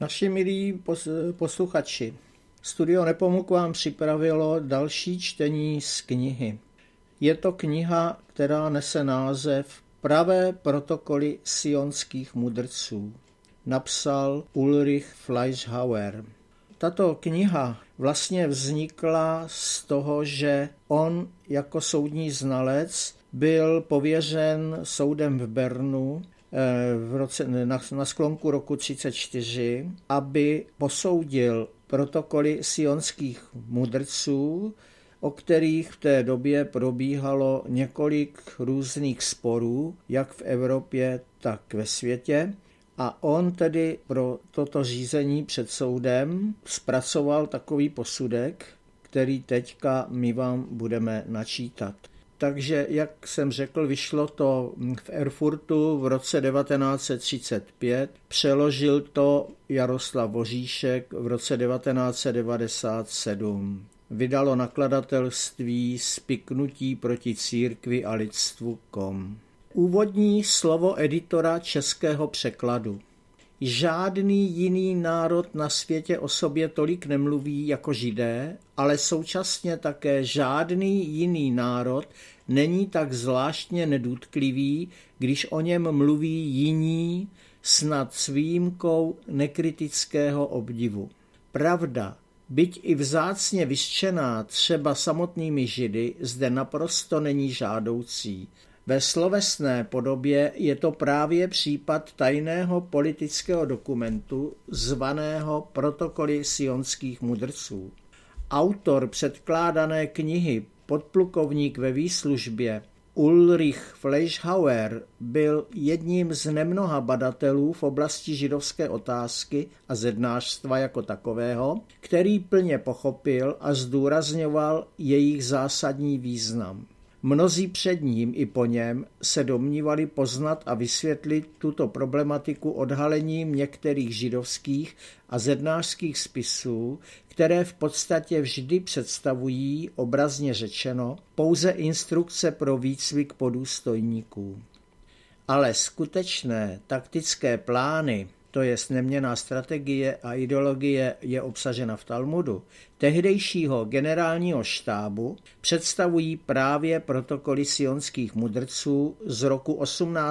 Naši milí posluchači, Studio Nepomuk vám připravilo další čtení z knihy. Je to kniha, která nese název Pravé protokoly sionských mudrců. Napsal Ulrich Fleischhauer. Tato kniha vlastně vznikla z toho, že on jako soudní znalec byl pověřen soudem v Bernu na sklonku roku 1934, aby posoudil protokoly sionských mudrců, o kterých v té době probíhalo několik různých sporů, jak v Evropě, tak ve světě. A on tedy pro toto řízení před soudem zpracoval takový posudek, který teďka my vám budeme načítat. Takže, jak jsem řekl, vyšlo to v Erfurtu v roce 1935, přeložil to Jaroslav Voříšek v roce 1997. Vydalo nakladatelství Spiknutí proti církvi a lidstvu.com. Úvodní slovo editora českého překladu. Žádný jiný národ na světě o sobě tolik nemluví jako Židé, ale současně také žádný jiný národ není tak zvláštně nedůtklivý, když o něm mluví jiní, snad s výjimkou nekritického obdivu. Pravda, byť i vzácně vyřčená třeba samotnými Židy, zde naprosto není žádoucí. Ve slovesné podobě je to právě případ tajného politického dokumentu zvaného Protokoly sionských mudrců. Autor předkládané knihy, podplukovník ve výslužbě Ulrich Fleischhauer, byl jedním z nemnoha badatelů v oblasti židovské otázky a zednářstva jako takového, který plně pochopil a zdůrazňoval jejich zásadní význam. Mnozí před ním i po něm se domnívali poznat a vysvětlit tuto problematiku odhalením některých židovských a zednářských spisů, které v podstatě vždy představují, obrazně řečeno, pouze instrukce pro výcvik podůstojníků. Ale skutečné taktické plány, to jest neměnná strategie a ideologie, je obsažena v Talmudu, tehdejšího generálního štábu představují právě protokoly sionských mudrců z roku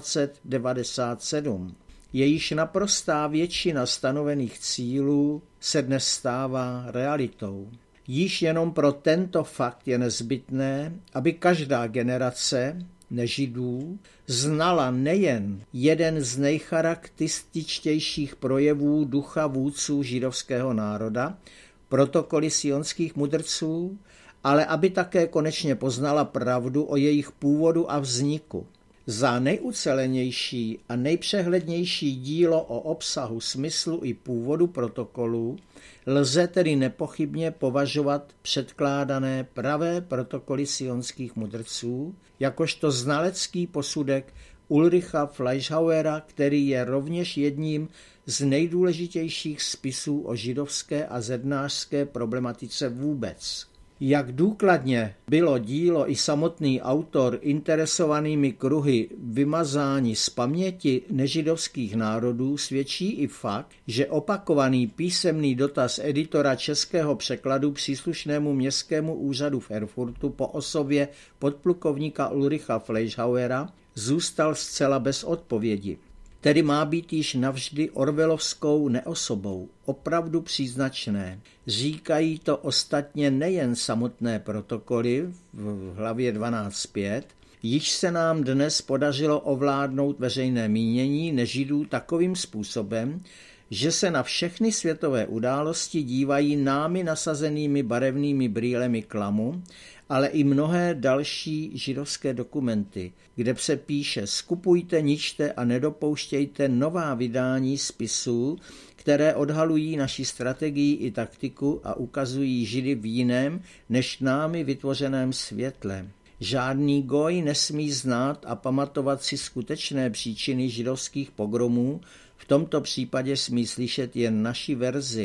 1897. Jejíž naprostá většina stanovených cílů se dnes stává realitou. Již jenom pro tento fakt je nezbytné, aby každá generace nežidů znala nejen jeden z nejcharakterističtějších projevů ducha vůdců židovského národa, protokoly sionských mudrců, ale aby také konečně poznala pravdu o jejich původu a vzniku. Za nejucelenější a nejpřehlednější dílo o obsahu, smyslu i původu protokolů lze tedy nepochybně považovat předkládané pravé protokoly sionských mudrců, jakožto znalecký posudek Ulricha Fleischhauera, který je rovněž jedním z nejdůležitějších spisů o židovské a zednářské problematice vůbec. Jak důkladně bylo dílo i samotný autor interesovanými kruhy vymazáni z paměti nežidovských národů, svědčí i fakt, že opakovaný písemný dotaz editora českého překladu příslušnému městskému úřadu v Erfurtu po osobě podplukovníka Ulricha Fleischhauera zůstal zcela bez odpovědi. Tedy má být již navždy orwellovskou neosobou, opravdu příznačné. Říkají to ostatně nejen samotné protokoly v hlavě 12.5, již se nám dnes podařilo ovládnout veřejné mínění nežidů takovým způsobem, že se na všechny světové události dívají námi nasazenými barevnými brýlemi klamu, ale i mnohé další židovské dokumenty, kde se píše: skupujte, ničte a nedopouštějte nová vydání spisů, které odhalují naši strategii i taktiku a ukazují Židy v jiném než námi vytvořeném světle. Žádný goj nesmí znát a pamatovat si skutečné příčiny židovských pogromů, v tomto případě smí slyšet jen naši verzi.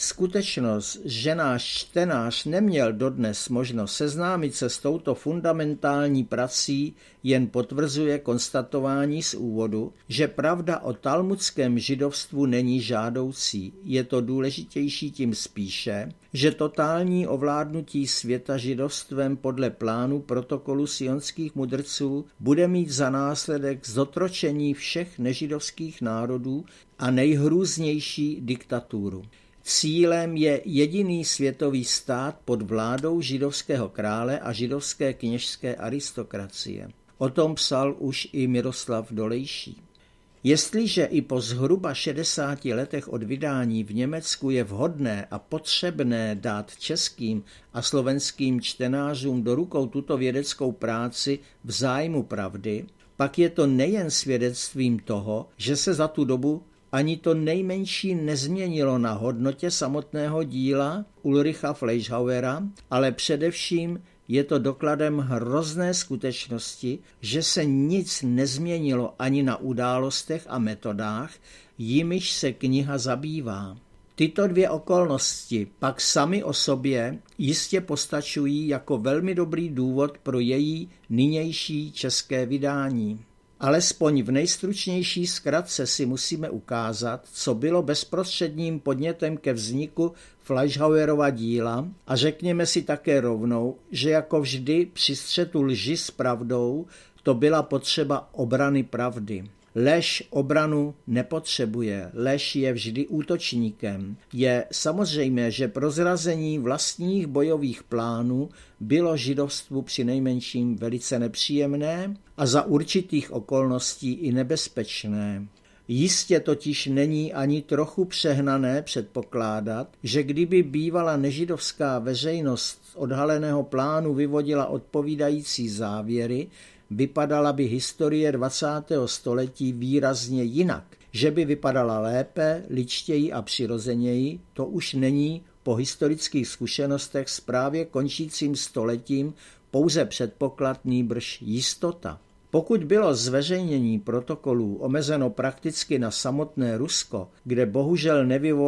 Skutečnost, že náš čtenář neměl dodnes možnost seznámit se s touto fundamentální prací, jen potvrzuje konstatování z úvodu, že pravda o talmudském židovstvu není žádoucí. Je to důležitější tím spíše, že totální ovládnutí světa židovstvem podle plánu protokolu sionských mudrců bude mít za následek zotročení všech nežidovských národů a nejhrůznější diktaturu. Cílem je jediný světový stát pod vládou židovského krále a židovské kněžské aristokracie. O tom psal už i Miroslav Dolejší. Jestliže i po zhruba 60 letech od vydání v Německu je vhodné a potřebné dát českým a slovenským čtenářům do rukou tuto vědeckou práci v zájmu pravdy, pak je to nejen svědectvím toho, že se za tu dobu ani to nejmenší nezměnilo na hodnotě samotného díla Ulricha Fleischhauera, ale především je to dokladem hrozné skutečnosti, že se nic nezměnilo ani na událostech a metodách, jimiž se kniha zabývá. Tyto dvě okolnosti pak sami o sobě jistě postačují jako velmi dobrý důvod pro její nynější české vydání. Alespoň v nejstručnější zkratce si musíme ukázat, co bylo bezprostředním podnětem ke vzniku Fleischhauerova díla a řekněme si také rovnou, že jako vždy při střetu lži s pravdou to byla potřeba obrany pravdy. Lež obranu nepotřebuje, lež je vždy útočníkem. Je samozřejmé, že prozrazení vlastních bojových plánů bylo židovstvu přinejmenším velice nepříjemné a za určitých okolností i nebezpečné. Jistě totiž není ani trochu přehnané předpokládat, že kdyby bývala nežidovská veřejnost z odhaleného plánu vyvodila odpovídající závěry, vypadala by historie 20. století výrazně jinak. Že by vypadala lépe, ličtěji a přirozeněji, to už není po historických zkušenostech s právě končícím stoletím pouze předpoklad, nýbrž jistota. Pokud bylo zveřejnění protokolů omezeno prakticky na samotné Rusko, kde bohužel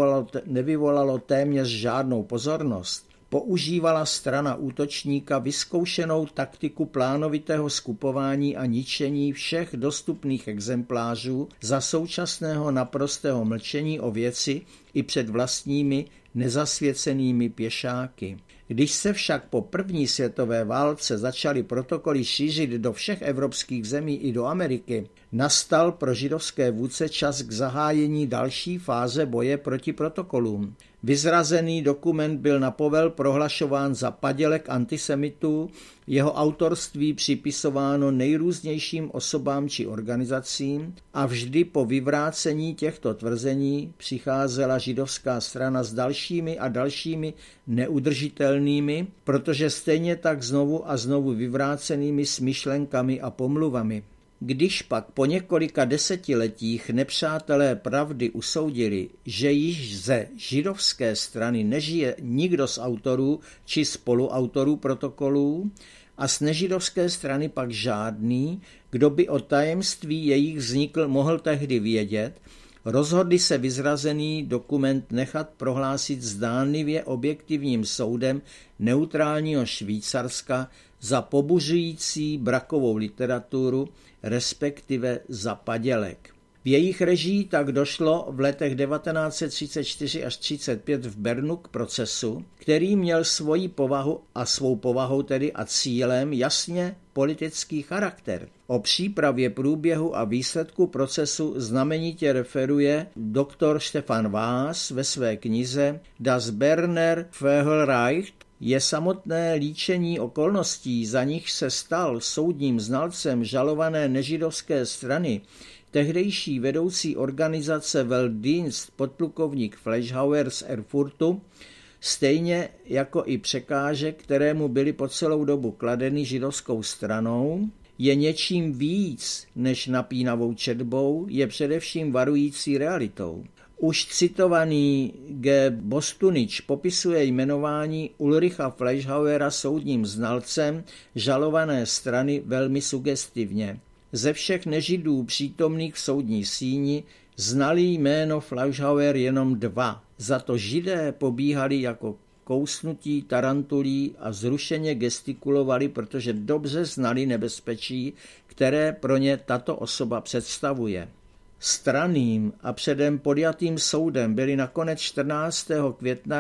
nevyvolalo téměř žádnou pozornost, používala strana útočníka vyzkoušenou taktiku plánovitého skupování a ničení všech dostupných exemplářů za současného naprostého mlčení o věci i před vlastními nezasvěcenými pěšáky. Když se však po první světové válce začaly protokoly šířit do všech evropských zemí i do Ameriky, nastal pro židovské vůdce čas k zahájení další fáze boje proti protokolům. Vyzrazený dokument byl na povel prohlašován za padělek antisemitů, jeho autorství připisováno nejrůznějším osobám či organizacím a vždy po vyvrácení těchto tvrzení přicházela židovská strana s dalšími a dalšími neudržitelnými, protože stejně tak znovu a znovu vyvrácenými smyšlenkami a pomluvami. Když pak po několika desetiletích nepřátelé pravdy usoudili, že již ze židovské strany nežije nikdo z autorů či spoluautorů protokolů a z nežidovské strany pak žádný, kdo by o tajemství jejich vznikl mohl tehdy vědět, rozhodli se vyzrazený dokument nechat prohlásit zdánlivě objektivním soudem neutrálního Švýcarska za pobuřující brakovou literaturu, respektive za padělek. V jejich režii tak došlo v letech 1934 až 1935 v Bernu k procesu, který měl svoji povahu a svou povahou tedy a cílem jasně politický charakter. O přípravě průběhu a výsledku procesu znamenitě referuje doktor Stefan Waas ve své knize Das Berner Verhältnis. Je samotné líčení okolností, za nich se stal soudním znalcem žalované nežidovské strany, tehdejší vedoucí organizace Weltdienst podplukovník Fleischhauer z Erfurtu, stejně jako i překážek, kterému byly po celou dobu kladeny židovskou stranou, je něčím víc než napínavou četbou, je především varující realitou. Už citovaný G. Bostunič popisuje jmenování Ulricha Fleischhauera soudním znalcem žalované strany velmi sugestivně. Ze všech nežidů přítomných v soudní síni znali jméno Fleischhauer jenom dva. Za to Židé pobíhali jako kousnutí tarantulí a vzrušeně gestikulovali, protože dobře znali nebezpečí, které pro ně tato osoba představuje. Stranným a předem podjatým soudem byly nakonec 14. května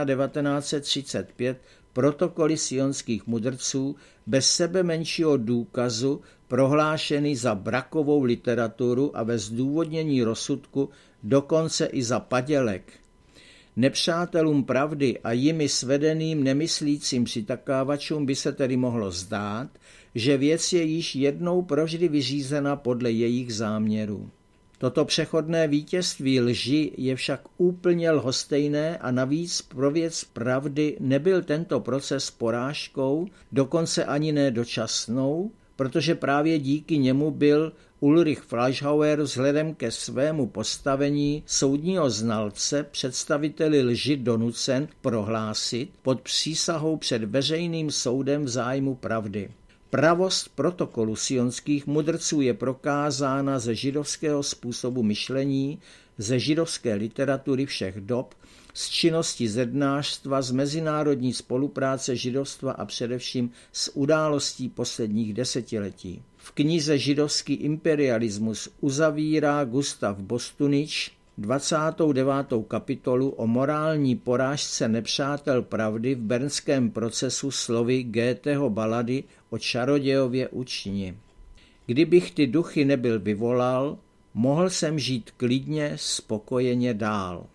1935 protokoly sionských mudrců bez sebe menšího důkazu prohlášeny za brakovou literaturu a ve zdůvodnění rozsudku dokonce i za padělek. Nepřátelům pravdy a jimi svedeným nemyslícím přitakávačům by se tedy mohlo zdát, že věc je již jednou provždy vyřízena podle jejich záměrů. Toto přechodné vítězství lži je však úplně lhostejné a navíc pro věc pravdy nebyl tento proces porážkou, dokonce ani ne dočasnou, protože právě díky němu byl Ulrich Fleischhauer vzhledem ke svému postavení soudního znalce představiteli lži donucen prohlásit pod přísahou před veřejným soudem v zájmu pravdy. Pravost protokolu sionských mudrců je prokázána ze židovského způsobu myšlení, ze židovské literatury všech dob, z činnosti zednářstva, z mezinárodní spolupráce židovstva a především z událostí posledních desetiletí. V knize Židovský imperialismus uzavírá Gustav Bostunič 29. kapitolu o morální porážce nepřátel pravdy v bernském procesu slovy Goetheho balady o čarodějově učni. Kdybych ty duchy nebyl vyvolal, mohl jsem žít klidně, spokojeně dál.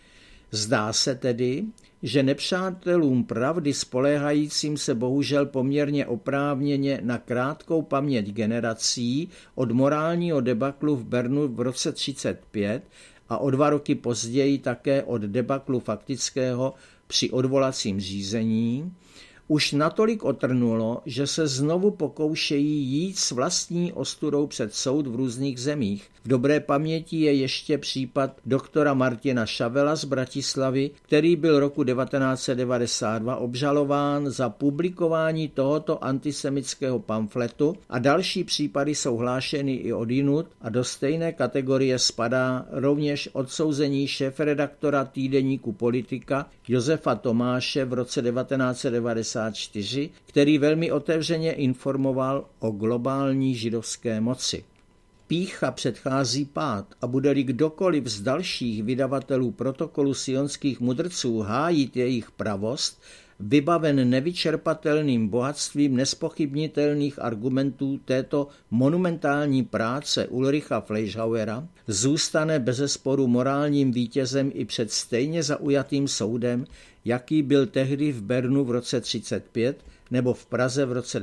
Zdá se tedy, že nepřátelům pravdy spoléhajícím se bohužel poměrně oprávněně na krátkou paměť generací od morálního debaklu v Bernu v roce 1935 a o 2 roky později také od debaklu faktického při odvolacím řízení, už natolik otrnulo, že se znovu pokoušejí jít s vlastní ostudou před soud v různých zemích. V dobré paměti je ještě případ doktora Martina Šavela z Bratislavy, který byl roku 1992 obžalován za publikování tohoto antisemického pamfletu a další případy jsou hlášeny i odjinud a do stejné kategorie spadá rovněž odsouzení šéfredaktora týdeníku Politika Josefa Tomáše v roce 1994, který velmi otevřeně informoval o globální židovské moci. Pýcha předchází pád a bude-li kdokoliv z dalších vydavatelů protokolu sionských mudrců hájit jejich pravost, vybaven nevyčerpatelným bohatstvím nespochybnitelných argumentů této monumentální práce Ulricha Fleischhauera, zůstane bezesporu morálním vítězem i před stejně zaujatým soudem, jaký byl tehdy v Bernu v roce 1935 nebo v Praze v roce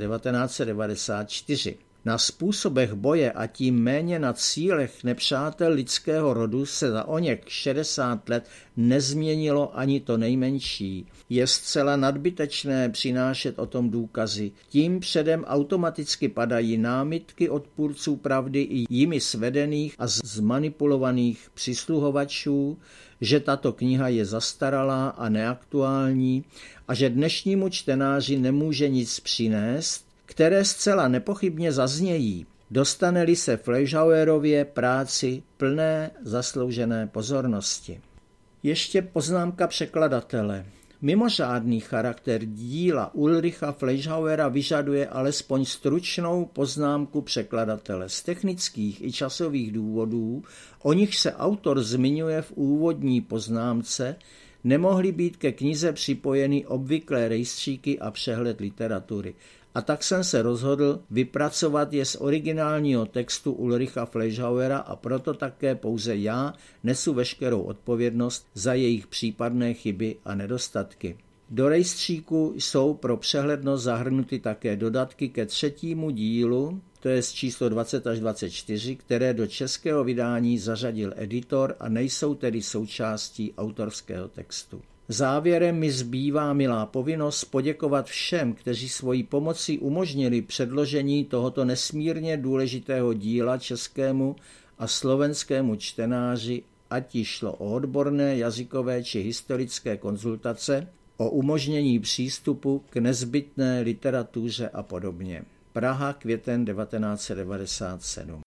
1994. Na způsobech boje a tím méně na cílech nepřátel lidského rodu se za oněch 60 let nezměnilo ani to nejmenší. Je zcela nadbytečné přinášet o tom důkazy. Tím předem automaticky padají námitky odpůrců pravdy i jimi svedených a zmanipulovaných přisluhovačů, že tato kniha je zastaralá a neaktuální a že dnešnímu čtenáři nemůže nic přinést, které zcela nepochybně zaznějí, dostane-li se Fleischhauerově práci plné zasloužené pozornosti. Ještě poznámka překladatele. Mimořádný charakter díla Ulricha Fleischhauera vyžaduje alespoň stručnou poznámku překladatele. Z technických i časových důvodů, o nich se autor zmiňuje v úvodní poznámce, nemohly být ke knize připojeny obvyklé rejstříky a přehled literatury. A tak jsem se rozhodl vypracovat je z originálního textu Ulricha Fleischhauera a proto také pouze já nesu veškerou odpovědnost za jejich případné chyby a nedostatky. Do rejstříku jsou pro přehlednost zahrnuty také dodatky ke 3. dílu, to je číslo 20 až 24, které do českého vydání zařadil editor a nejsou tedy součástí autorského textu. Závěrem mi zbývá milá povinnost poděkovat všem, kteří svojí pomocí umožnili předložení tohoto nesmírně důležitého díla českému a slovenskému čtenáři, ať již šlo o odborné, jazykové či historické konzultace, o umožnění přístupu k nezbytné literatuře a podobně. Praha, květen 1997.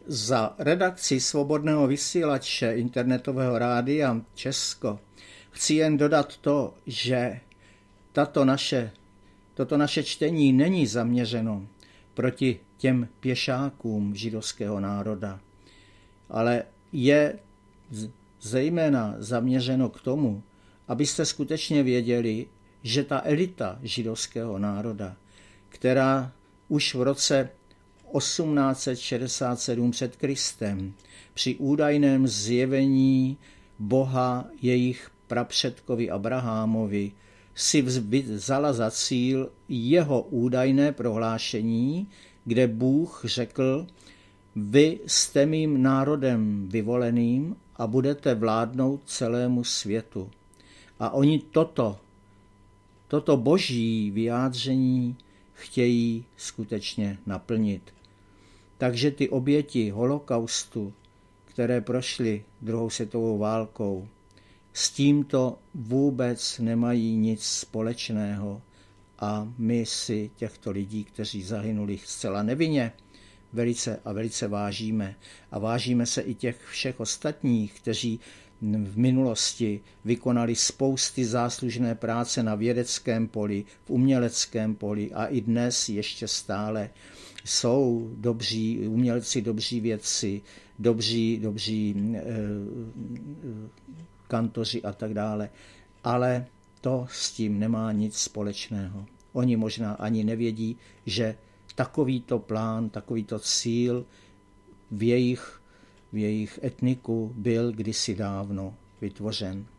Za redakci Svobodného vysílače internetového rádia Česko chci jen dodat to, že toto naše čtení není zaměřeno proti těm pěšákům židovského národa, ale je zejména zaměřeno k tomu, abyste skutečně věděli, že ta elita židovského národa, která už v roce 1867 před Kristem při údajném zjevení Boha jejich prapředkovi Abrahamovi si vzala za cíl jeho údajné prohlášení, kde Bůh řekl: vy jste mým národem vyvoleným a budete vládnout celému světu. A oni toto boží vyjádření chtějí skutečně naplnit. Takže ty oběti holokaustu, které prošly druhou světovou válkou, s tímto vůbec nemají nic společného a my si těchto lidí, kteří zahynuli zcela nevinně, velice vážíme. A vážíme se i těch všech ostatních, kteří v minulosti vykonali spousty záslužné práce na vědeckém poli, v uměleckém poli a i dnes ještě stále jsou dobří umělci, dobří vědci, dobří kantoři a tak dále. Ale to s tím nemá nic společného. Oni možná ani nevědí, že takovýto plán, takovýto cíl v jejich etniku byl kdysi dávno vytvořen.